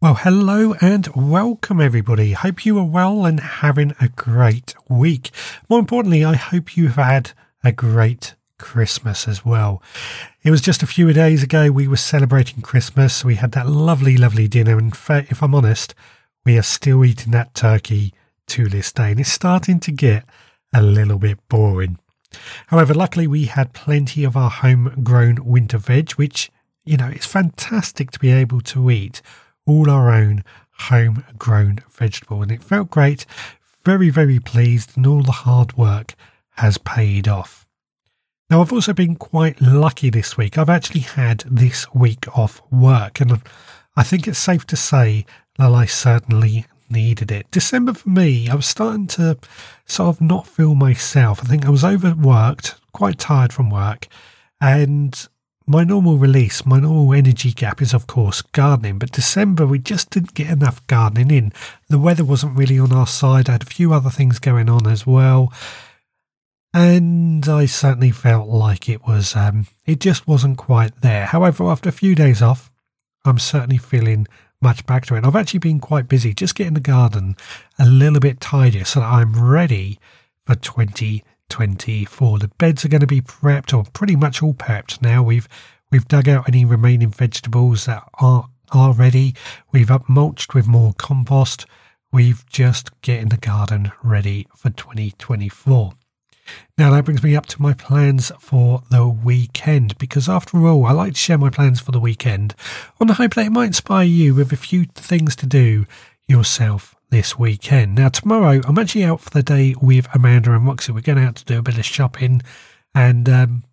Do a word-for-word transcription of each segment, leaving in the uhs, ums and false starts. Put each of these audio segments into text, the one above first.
Well, hello and welcome everybody. Hope you are well and having a great week. More importantly, I hope you've had a great Christmas as well. It was just a few days ago we were celebrating Christmas. We had that lovely, lovely dinner. In fact, if I'm honest, we are still eating that turkey to this day. And it's starting to get a little bit boring. However, luckily we had plenty of our homegrown winter veg, which, you know, it's fantastic to be able to eat all our own homegrown vegetable, and it felt great. Very, very pleased, and all the hard work has paid off. Now, I've also been quite lucky this week. I've actually had this week off work, and I think it's safe to say that I certainly needed it. December for me, I was starting to sort of not feel myself. I think I was overworked, quite tired from work, and my normal release, my normal energy gap is, of course, gardening. But December, we just didn't get enough gardening in. The weather wasn't really on our side. I had a few other things going on as well. And I certainly felt like it was, um, it just wasn't quite there. However, after a few days off, I'm certainly feeling much back to it. And I've actually been quite busy just getting the garden a little bit tidier so that I'm ready for twenty twenty-four. The beds are going to be prepped, or pretty much all prepped now. We've we've dug out any remaining vegetables that are are ready. We've up mulched with more compost. We've just getting the garden ready for twenty twenty-four. Now that brings me up to my plans for the weekend, because after all, I like to share my plans for the weekend on the hope that it might inspire you with a few things to do yourself this weekend. Now, tomorrow, I'm actually out for the day with Amanda and Roxy. We're going out to do a bit of shopping and um,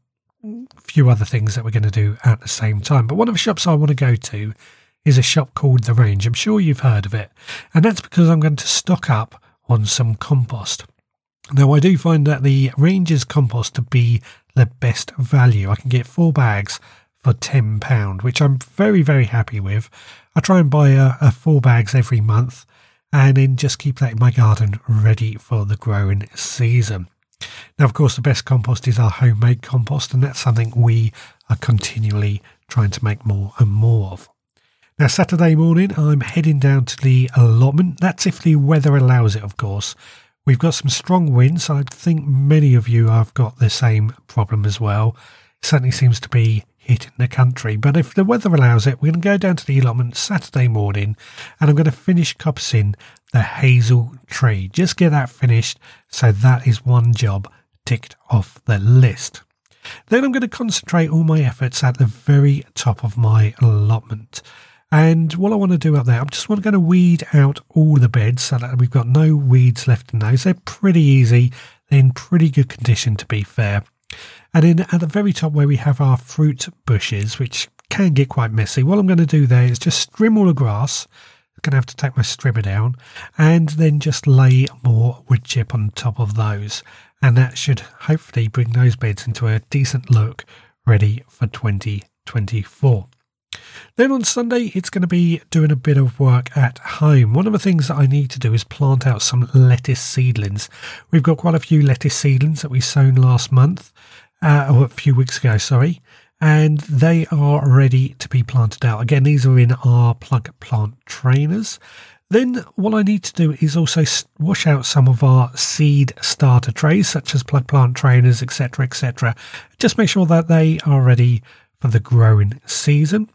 a few other things that we're going to do at the same time. But one of the shops I want to go to is a shop called The Range. I'm sure you've heard of it. And that's because I'm going to stock up on some compost. Now, I do find that the Range's compost to be the best value. I can get four bags for ten pounds, which I'm very, very happy with. I try and buy a, a four bags every month, and then just keep that in my garden ready for the growing season. Now, of course, the best compost is our homemade compost, and that's something we are continually trying to make more and more of. Now, Saturday morning, I'm heading down to the allotment. That's if the weather allows it, of course. We've got some strong winds. I think many of you have got the same problem as well. It certainly seems to be hitting the country. But if the weather allows it, we're going to go down to the allotment Saturday morning, and I'm going to finish coppicing the hazel tree. Just get that finished, so that is one job ticked off the list. Then I'm going to concentrate all my efforts at the very top of my allotment. And what I want to do up there, I'm just going to weed out all the beds so that we've got no weeds left in those. They're pretty easy. They're in pretty good condition, to be fair. And then at the very top where we have our fruit bushes, which can get quite messy, what I'm going to do there is just trim all the grass. I'm going to have to take my strimmer down, and then just lay more wood chip on top of those. And that should hopefully bring those beds into a decent look, ready for twenty twenty-four. Then on Sunday, it's going to be doing a bit of work at home. One of the things that I need to do is plant out some lettuce seedlings. We've got quite a few lettuce seedlings that we sown last month, uh, or a few weeks ago, sorry, and they are ready to be planted out. Again, these are in our plug plant trainers. Then what I need to do is also wash out some of our seed starter trays, such as plug plant trainers, et cetera, et cetera. Just make sure that they are ready for the growing season.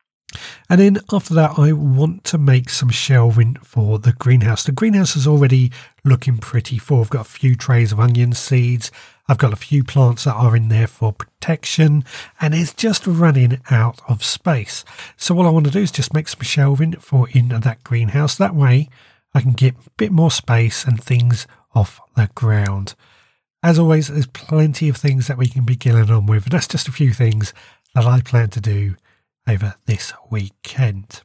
And then after that, I want to make some shelving for the greenhouse. The greenhouse is already looking pretty full. I've got a few trays of onion seeds. I've got a few plants that are in there for protection, and it's just running out of space. So what I want to do is just make some shelving for in that greenhouse. That way I can get a bit more space and things off the ground. As always, there's plenty of things that we can be getting on with, and that's just a few things that I plan to do over this weekend.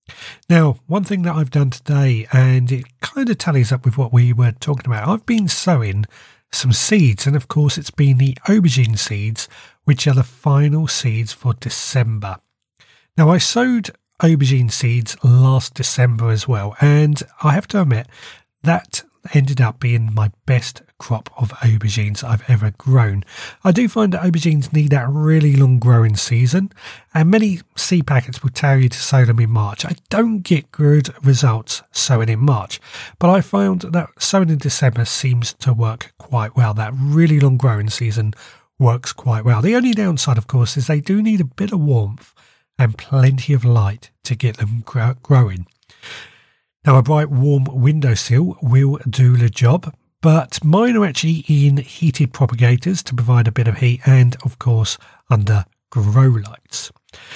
Now, one thing that I've done today, and it kind of tallies up with what we were talking about, I've been sowing some seeds, and of course it's been the aubergine seeds, which are the final seeds for December. Now, I sowed aubergine seeds last December as well, and I have to admit that ended up being my best crop of aubergines I've ever grown. I do find that aubergines need that really long growing season, and many seed packets will tell you to sow them in March. I don't get good results sowing in March, but I found that sowing in December seems to work quite well. That really long growing season works quite well. The only downside, of course, is they do need a bit of warmth and plenty of light to get them grow- growing. Now, a bright, warm windowsill will do the job, but mine are actually in heated propagators to provide a bit of heat and, of course, under grow lights.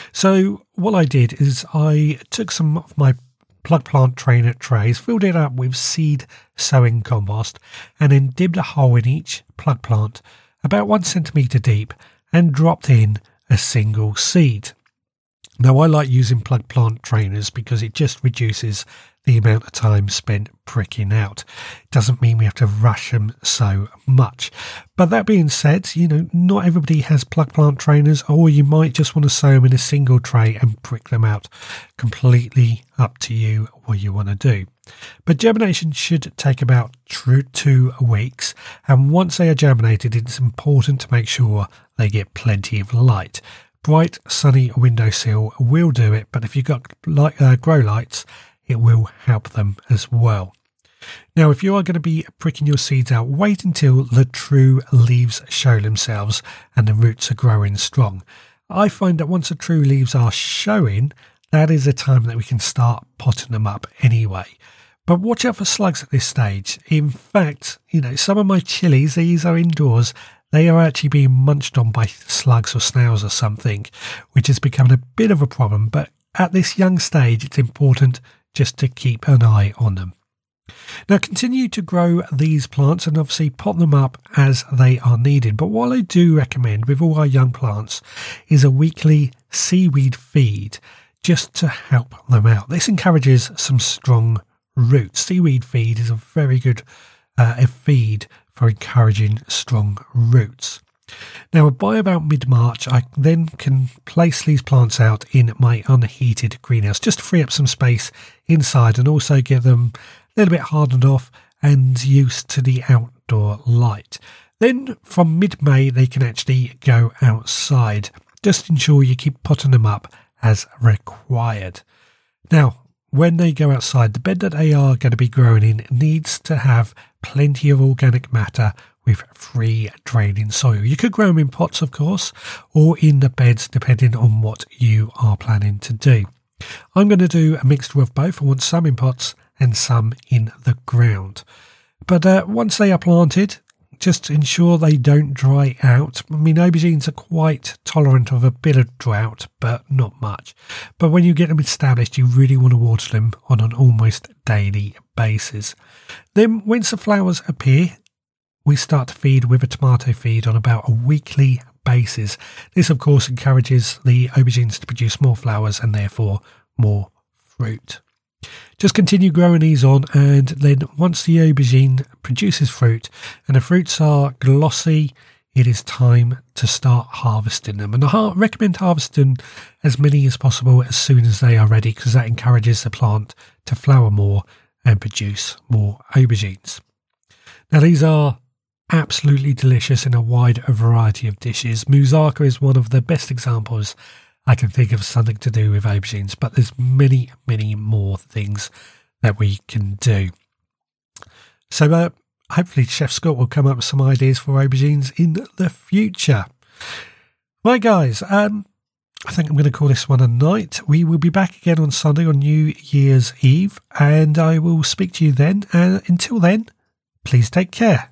So what I did is I took some of my plug plant trainer trays, filled it up with seed sowing compost, and then dibbed a hole in each plug plant about one centimetre deep and dropped in a single seed. Now, I like using plug plant trainers because it just reduces the amount of time spent pricking out. It doesn't mean we have to rush them so much. But that being said, you know, not everybody has plug plant trainers, or you might just want to sow them in a single tray and prick them out. Completely up to you what you want to do. But germination should take about two weeks, and once they are germinated, it's important to make sure they get plenty of light. Bright, sunny windowsill will do it, but if you've got light, uh, grow lights, it will help them as well. Now, if you are going to be pricking your seeds out, wait until the true leaves show themselves and the roots are growing strong. I find that once the true leaves are showing, that is the time that we can start potting them up anyway. But watch out for slugs at this stage. In fact, you know, some of my chilies, these are indoors, they are actually being munched on by slugs or snails or something, which is becoming a bit of a problem. But at this young stage, it's important just to keep an eye on them. Now, continue to grow these plants and obviously pot them up as they are needed. But what I do recommend with all our young plants is a weekly seaweed feed just to help them out. This encourages some strong roots. Seaweed feed is a very good uh, a feed for encouraging strong roots. Now, by about mid-March, I then can place these plants out in my unheated greenhouse just to free up some space inside and also get them a little bit hardened off and used to the outdoor light. Then from mid-May, they can actually go outside. Just ensure you keep potting them up as required. Now, when they go outside, the bed that they are going to be growing in needs to have plenty of organic matter with free draining soil. You could grow them in pots, of course, or in the beds, depending on what you are planning to do. I'm going to do a mixture of both. I want some in pots and some in the ground. But uh, once they are planted, just ensure they don't dry out. I mean, aubergines are quite tolerant of a bit of drought, but not much. But when you get them established, you really want to water them on an almost daily basis. Then once the flowers appear, we start to feed with a tomato feed on about a weekly basis. This, of course, encourages the aubergines to produce more flowers and therefore more fruit. Just continue growing these on, and then once the aubergine produces fruit and the fruits are glossy, it is time to start harvesting them. And I recommend harvesting as many as possible as soon as they are ready, because that encourages the plant to flower more and produce more aubergines. Now, these are absolutely delicious in a wide variety of dishes. Moussaka is one of the best examples I can think of something to do with aubergines, but there's many, many more things that we can do. So uh, hopefully Chef Scott will come up with some ideas for aubergines in the future. Right, guys, um, I think I'm going to call this one a night. We will be back again on Sunday on New Year's Eve, and I will speak to you then. And until then, please take care.